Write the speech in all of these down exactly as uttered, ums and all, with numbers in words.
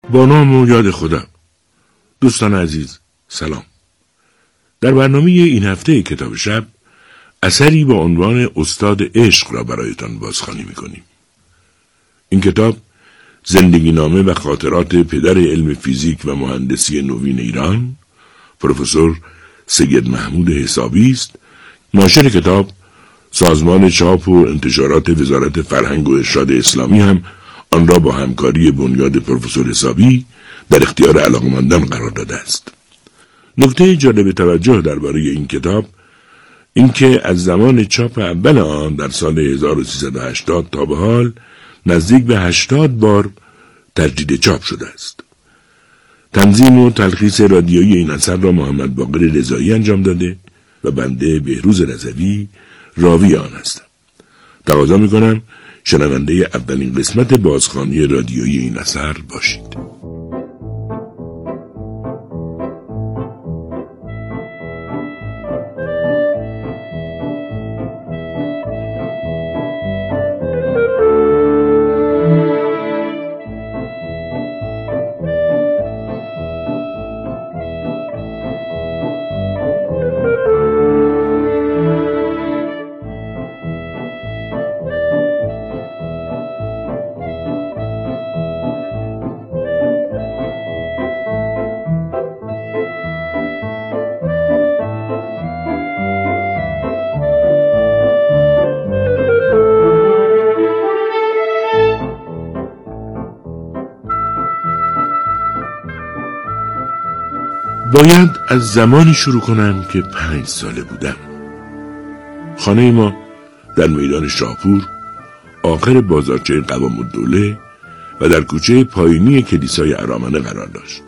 با نام و یاد خدا. دوستان عزیز سلام. در برنامه این هفته کتاب شب اثری با عنوان استاد عشق را برایتان بازخوانی می‌کنیم. این کتاب زندگی نامه و خاطرات پدر علم فیزیک و مهندسی نوین ایران پروفسور سید محمود حسابی است. ناشر کتاب سازمان چاپ و انتشارات وزارت فرهنگ و ارشاد اسلامی هم آن را با همکاری بنیاد پروفسور حسابی در اختیار علاقمندان قرار داده است. نکته جالب توجه درباره این کتاب این که از زمان چاپ اول آن در سال هزار و سیصد و هشتاد تا به حال نزدیک به هشتاد بار تجدید چاپ شده است. تنظیم و تلخیص رادیویی این اثر را محمد باقر رضایی انجام داده و بنده بهروز رضوی راوی آن هستم. تقاضا می‌کنم شنونده اولین قسمت بازخوانی رادیویی این اثر باشید. باید از زمانی شروع کنم که پنج ساله بودم. خانه ما در میدان شاپور آخر بازارچه قوام الدوله و در کوچه پایینی کلیسای ارامنه قرار داشت.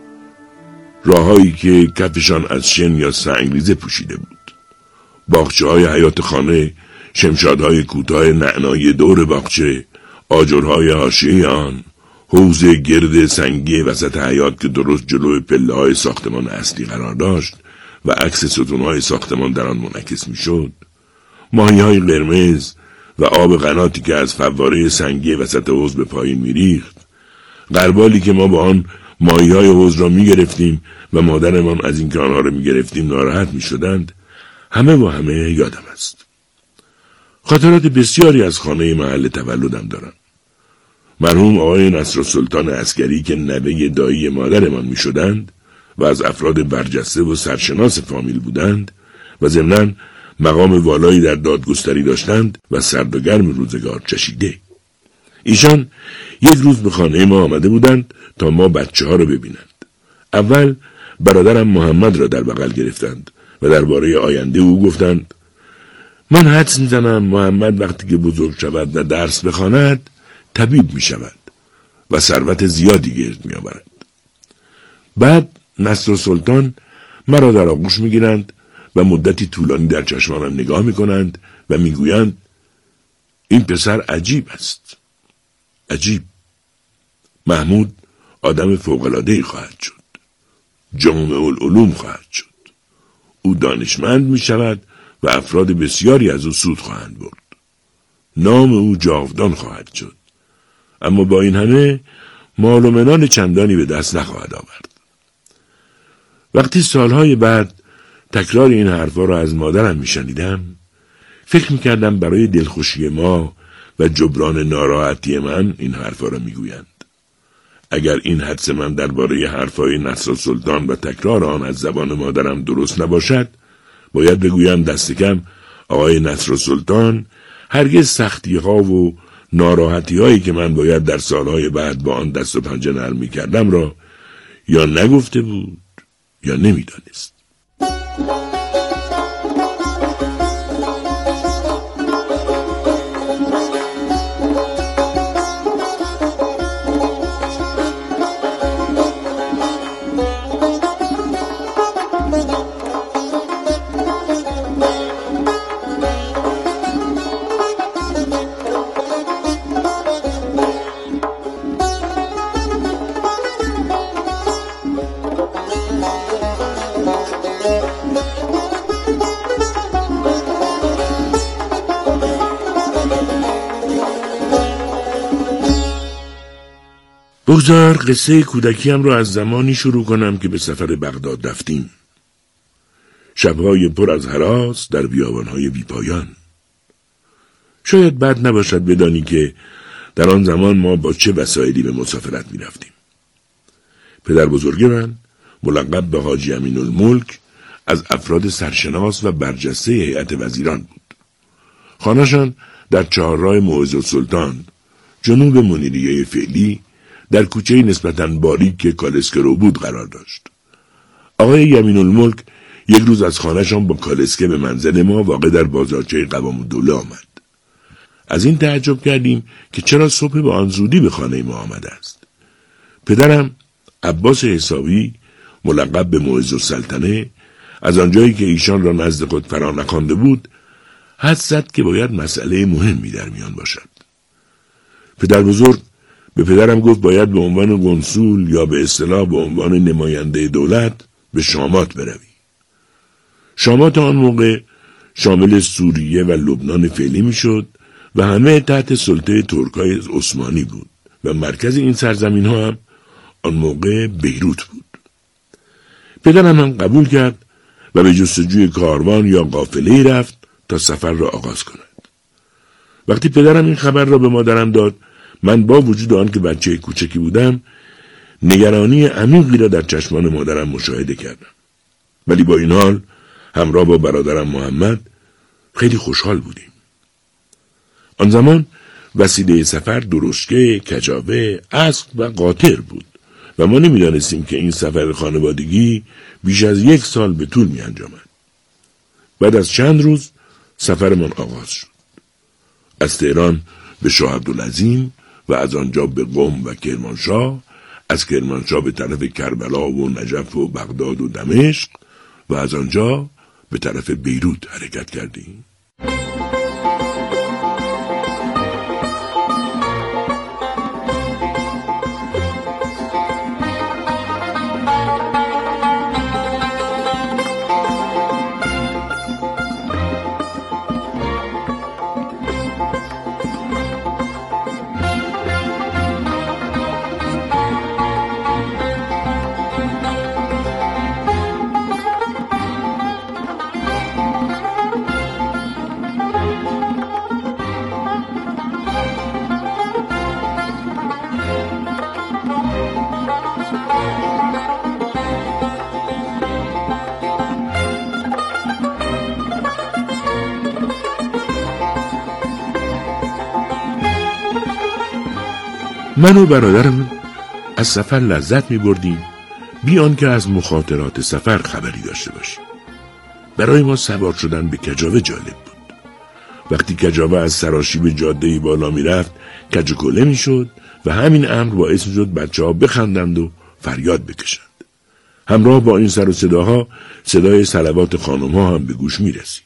راههایی که کفشان از شن یا سنگریزه پوشیده بود. باغچه های حیاط خانه، شمشادهای کوتاه نعنایی دور باغچه، آجرهای حاشیه آن، حوض گرد سنگی وسط حیاط که درست جلوی پله های ساختمان اصلی قرار داشت و عکس ستونهای ساختمان در آن منعکس می شد، ماهی های قرمز و آب قناتی که از فواره سنگی وسط حوض به پایین می ریخت، غربالی که ما با آن ماهی های حوض را می گرفتیم و مادرمان از اینکه آنها را می گرفتیم ناراحت می شدند، همه و همه یادم است. خاطرات بسیاری از خانه محل تولدم دارم. مرحوم آقای نصرالسلطان عسکری که نوه دایی مادرمان می شدند و از افراد برجسته و سرشناس فامیل بودند و ضمناً مقام والایی در دادگستری داشتند و سرد و گرم روزگار چشیده. ایشان یک روز به خانه ما آمده بودند تا ما بچه ها را ببینند. اول برادرم محمد را در بغل گرفتند و درباره آینده او گفتند من حدس می‌زنم محمد وقتی که بزرگ شود و درس بخواند طبیب می شود و ثروت زیادی گرد می آورد. بعد نصرالسلطان مرا در آغوش می گیرند و مدتی طولانی در چشمانم نگاه می کنند و می گویند این پسر عجیب است. عجیب. محمود آدم فوق‌العاده‌ای خواهد شد. جامع العلوم خواهد شد. او دانشمند می شود و افراد بسیاری از او سود خواهند برد. نام او جاودان خواهد شد. اما با این همه مال و منال چندانی به دست نخواهد آورد. وقتی سالهای بعد تکرار این حرفا را از مادرم میشنیدم، فکر میکردم برای دلخوشی ما و جبران ناراحتی من این حرفا را میگویند. اگر این حدس من درباره حرفای نصرالسلطان و تکرار آن از زبان مادرم درست نباشد، باید بگویم دست کم آقای نصرالسلطان هرگز سختی ها و ناراحتی هایی که من باید در سالهای بعد با آن دست و پنجه نرم می کردم را یا نگفته بود یا نمی دانست. بگذار قصه کودکیم را از زمانی شروع کنم که به سفر بغداد رفتیم. شبهای پر از هراس در بیابانهای بیپایان. شاید بد نباشد بدانی که در آن زمان ما با چه وسایلی به مسافرت می رفتیم. پدر بزرگ من ملقب به حاجی امین الملک از افراد سرشناس و برجسته هیئت وزیران بود. خانه‌شان در چهارراه معز السلطان جنوب منیریه فعلی در کوچه نسبتاً باریک که کالسکه رو بود قرار داشت. آقای یمین الملک یک روز از خانه‌شان با کالسکه به منزل ما واقع در بازارچه قوام الدوله آمد. از این تعجب کردیم که چرا صبح با آن زودی به خانه ما آمده است. پدرم عباس حسابی ملقب به معز السلطنه از آنجایی که ایشان را نزد خود فرا نخوانده بود حد زد که باید مسئله مهمی در میان باشد. پدر بزرگ به پدرم گفت باید به عنوان قنصول یا به اصطلاح به عنوان نماینده دولت به شامات بروی. شامات آن موقع شامل سوریه و لبنان فعلی میشد و همه تحت سلطه ترکای عثمانی بود و مرکز این سرزمین ها هم آن موقع بیروت بود. پدرم هم قبول کرد و به جستجوی کاروان یا قافله‌ای رفت تا سفر را آغاز کند. وقتی پدرم این خبر را به مادرم داد، من با وجود آن که بچه کوچکی بودم نگرانی عمیقی را در چشمان مادرم مشاهده کردم. ولی با این حال همراه با برادرم محمد خیلی خوشحال بودیم. آن زمان وسیله سفر درشکه، کجاوه، اسب و قاطر بود و ما نمی‌دانستیم که این سفر خانوادگی بیش از یک سال به طول می‌انجامد. بعد از چند روز سفرمان آغاز شد. از تهران به شاه عبدالعظیم و از آنجا به قم و کرمانشاه، از کرمانشاه به طرف کربلا و نجف و بغداد و دمشق و از آنجا به طرف بیروت حرکت کردیم. من و برادرم از سفر لذت می بردیم بی آنکه از مخاطرات سفر خبری داشته باشیم. برای ما سوار شدن به کجاوه جالب بود. وقتی کجاوه از سراشیب جاده بالا می رفت کج و کوله می شد و همین امر باعث می شد بچه ها بخندند و فریاد بکشند. همراه با این سر و صداها صدای صلوات خانم ها هم به گوش می رسید.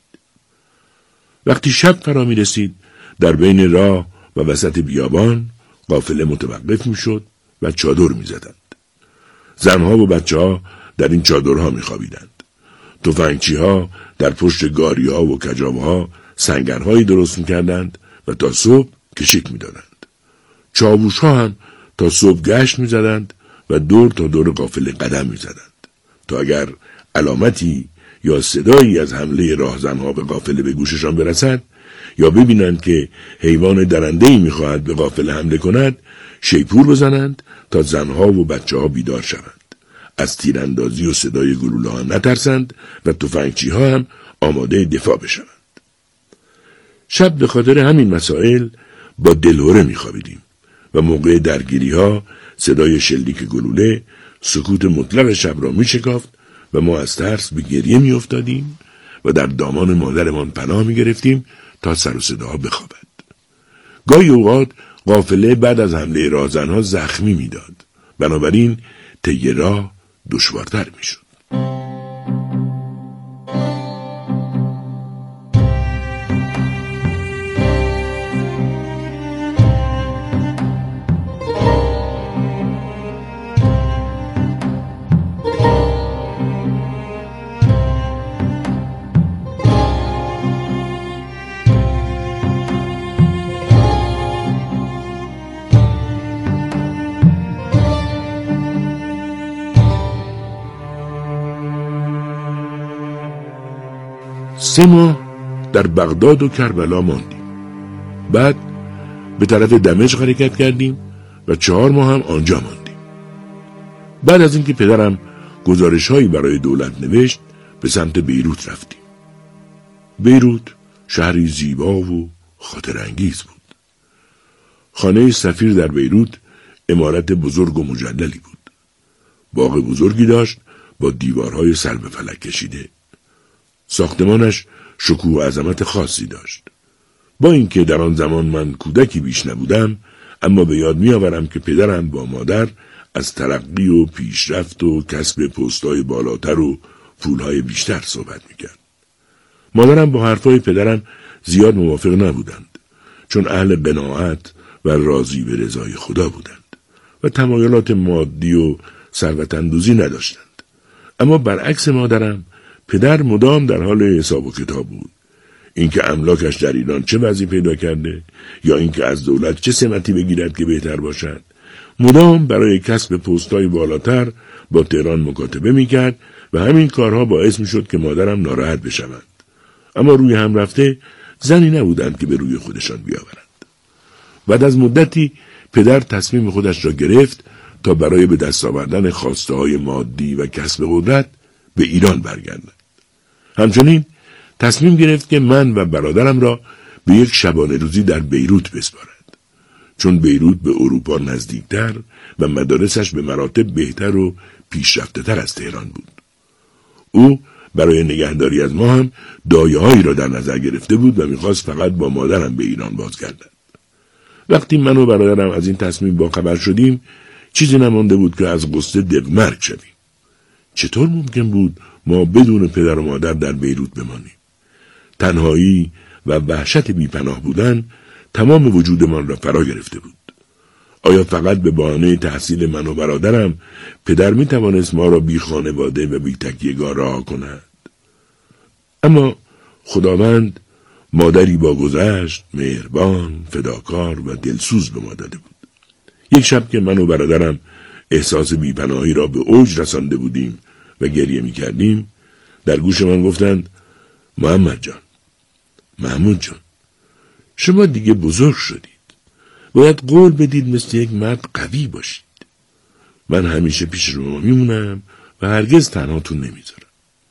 وقتی شب فرا می رسید در بین راه و وسط بیابان قافله متوقف می شد و چادر می زدند. زنها و بچه ها در این چادرها می خوابیدند. تفنگچی ها در پشت گاری ها و کجاوه ها سنگرهایی درست می کردند و تا صبح کشیک می دادند. چاووش ها هم تا صبح گشت می زدند و دور تا دور قافله قدم می زدند تا اگر علامتی یا صدایی از حمله راهزنها به قافله به گوششان برسد یا ببینند که حیوان درنده‌ای می‌خواهد به قافله حمله کند، شیپور بزنند تا زنها و بچه‌ها بیدار شوند. از تیراندازی و صدای گلوله‌ها نترسند و تفنگچی‌ها هم آماده دفاع بشوند. شب به خاطر همین مسائل با دلهره می‌خوابیدیم و موقع درگیری‌ها صدای شلیک گلوله سکوت مطلق شب را می‌شکافت و ما از ترس به گریه می‌افتادیم و در دامان مادرمان پناه می‌گرفتیم تا سر و صداها بخوابد. گاهی اوقات قافله بعد از حمله راهزنها زخمی میداد. بنابراین طی راه دشوارتر میشد. سه ماه در بغداد و کربلا ماندیم. بعد به طرف دمشق حرکت کردیم و چهار ماه هم آنجا ماندیم. بعد از اینکه پدرم گزارش هایی برای دولت نوشت به سمت بیروت رفتیم. بیروت شهری زیبا و خاطر انگیز بود. خانه سفیر در بیروت عمارت بزرگ و مجللی بود. باغ بزرگی داشت با دیوارهای سر به فلک کشیده. ساختمانش شکوه و عظمت خاصی داشت. با اینکه در آن زمان من کودکی بیش نبودم، اما به یاد می‌آورم که پدرم با مادر از ترقی و پیشرفت و کسب پست‌های بالاتر و پول‌های بیشتر صحبت می‌کرد. مادرم با حرفای پدرم زیاد موافق نبودند، چون اهل قناعت و راضی به رضای خدا بودند و تمایلات مادی و ثروت اندوزی نداشتند. اما برعکس مادرم، پدر مدام در حال حساب و کتاب بود. اینکه املاکش در ایران چه وضعی پیدا کرده یا اینکه از دولت چه سمتی بگیرد که بهتر باشد، مدام برای کسب پست‌های بالاتر با تهران مکاتبه می‌کرد و همین کارها باعث می‌شد که مادرم ناراحت بشوند. اما روی هم رفته زنی نبودند که به روی خودشان بیاورند. بعد از مدتی پدر تصمیم خودش را گرفت تا برای به دست آوردن خواسته‌های مادی و کسب قدرت به ایران برگردد. همچنین تصمیم گرفت که من و برادرم را به یک شبانه روزی در بیروت بسپارد، چون بیروت به اروپا نزدیکتر و مدارسش به مراتب بهتر و پیشرفته‌تر از تهران بود. او برای نگهداری از ما هم دایه‌هایی را در نظر گرفته بود و می‌خواست فقط با مادرم به ایران بازگردد. وقتی من و برادرم از این تصمیم باخبر شدیم، چیزی نمانده بود که از غصه دقمرگ شویم. چطور ممکن بود ما بدون پدر و مادر در بیروت بمانیم؟ تنهایی و وحشت بیپناه بودن تمام وجودمان را فرا گرفته بود. آیا فقط به بهانه تحصیل من و برادرم پدر می توانست ما را بی خانواده و بی تکیه‌گاه رها کند؟ اما خداوند مادری با گذشت، مهربان، فداکار و دلسوز به ما داده بود. یک شب که من و برادرم احساس بیپناهی را به اوج رسانده بودیم و گریه می کردیم، در گوش من گفتند: محمد جان، محمود جان، شما دیگه بزرگ شدید. باید قول بدید مثل یک مرد قوی باشید. من همیشه پیش شما میمونم و هرگز تنهاتون نمیذارم.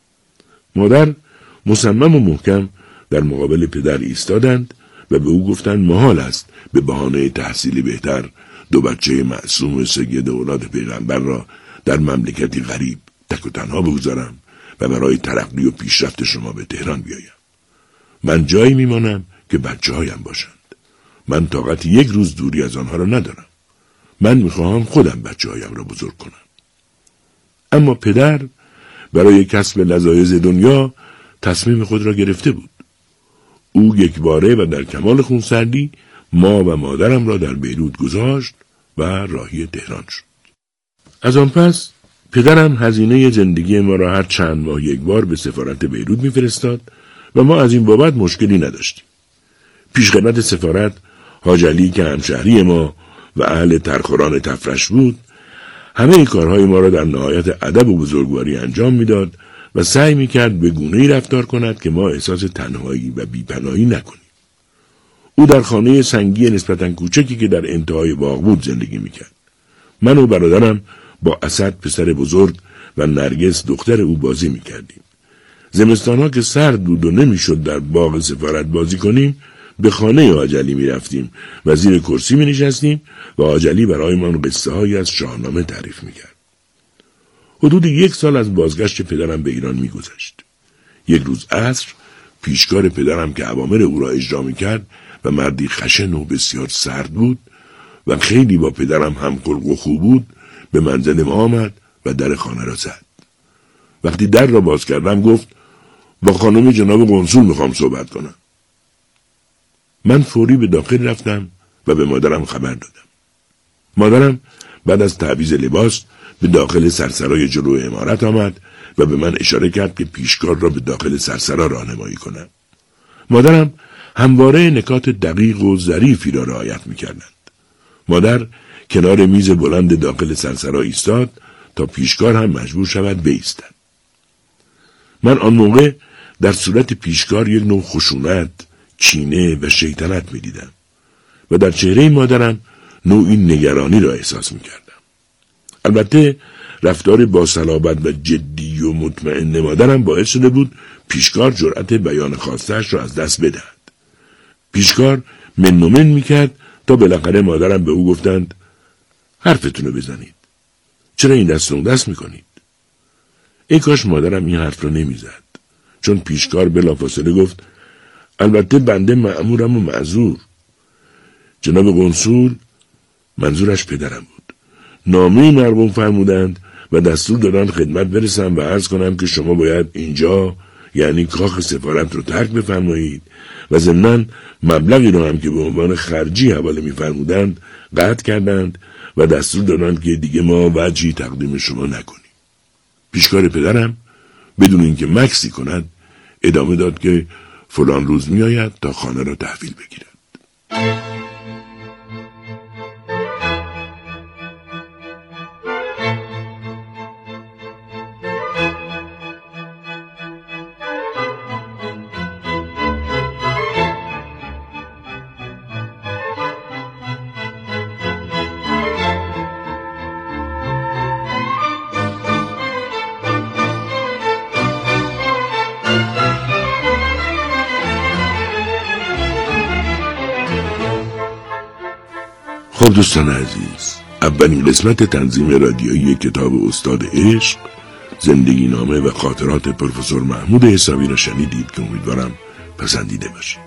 مادر مصمم و محکم در مقابل پدر ایستادند و به او گفتند محال است به بهانه تحصیلی بهتر دو بچه معصوم سید اولاد پیغمبر را در مملکتی غریب تک و تنها بگذارم و برای ترقی و پیشرفت شما به تهران بیایم. من جایی میمانم که بچه هایم باشند. من طاقت یک روز دوری از آنها را ندارم. من میخواهم خودم بچه هایم را بزرگ کنم. اما پدر برای کسب لذایذ دنیا تصمیم خود را گرفته بود. او یک باره و در کمال خونسردی ما و مادرم را در بیروت گذاشت و راهی تهران شد. از آن پس پدرم هزینه زندگی ما را هر چند ماه یک بار به سفارت بیروت میفرستاد و ما از این بابت مشکلی نداشتیم. پیشخدمت سفارت حاج علی که همشهری ما و اهل ترخوران تفرش بود، همه کارهای ما را در نهایت ادب و بزرگواری انجام میداد و سعی میکرد به گونه‌ای رفتار کند که ما احساس تنهایی و بیپناهی نکنیم. او در خانه سنگی نسبتاً کوچکی که در انتهای باغ بود زندگی میکرد. من و برادرم با اسد پسر بزرگ و نرگس دختر او بازی میکردیم. زمستانها که سرد بود و نمیشد در باغ سفارت بازی کنیم، به خانه حاج علی می رفتیم و زیر کرسی می نشستیم و حاج علی برای من قصه هایی از شاهنامه تعریف می کرد. حدود یک سال از بازگشت پدرم به ایران می گذشت. یک روز عصر پیشکار پدرم که اوامر او را اجرا می کرد و مردی خشن و بسیار سرد بود و خیلی با پدرم هم خلق و خو بود، به منزل ما آمد و در خانه را زد. وقتی در را باز کردم گفت: با خانم جناب قنصول می خوام صحبت کنم. من فوری به داخل رفتم و به مادرم خبر دادم. مادرم بعد از تعویض لباس به داخل سرسرای جلو عمارت آمد و به من اشاره کرد که پیشکار را به داخل سرسرا راهنمایی کنم. مادرم همواره نکات دقیق و ظریفی را رعایت می‌کردند. مادر کنار میز بلند داخل سرسرا ایستاد تا پیشکار هم مجبور شود بایستد. من آن موقع در صورت پیشکار یک نوع خشونت، کینه و شیطنت می دیدم و در چهره مادرم نوعی نگرانی را احساس می کردم. البته رفتار با صلابت و جدی و مطمئن مادرم باعث شده بود پیشکار جرأت بیان خواسته‌اش را از دست بدهد. پیشکار من و من می کرد تا بالاخره مادرم به او گفتند حرفتون رو بزنید. چرا این دست رو دست می کنید؟ ای کاش مادرم این حرف رو نمی زد. چون پیشکار بلافاصله گفت البته بنده مأمورم و معذور. جناب قنصول، منظورش پدرم بود، نامه مرقوم فرمودند و دستور دادند خدمت برسم و عرض کنم که شما باید اینجا یعنی کاخ سفارت رو ترک بفرمایید و ضمناً مبلغی رو هم که به عنوان خرجی حواله می‌فرمودند قطع کردند و دستور دادند که دیگه ما وجهی تقدیم شما نکنیم. پیشکار پدرم بدون اینکه مکسی کند ادامه داد که فلان روز میآید تا خانه را تحویل بگیرد. خب دوستان عزیز، اولین قسمت تنظیم رادیویی کتاب استاد عشق، زندگی نامه و خاطرات پروفسور محمود حسابی را شنیدید که امیدوارم پسندیده باشید.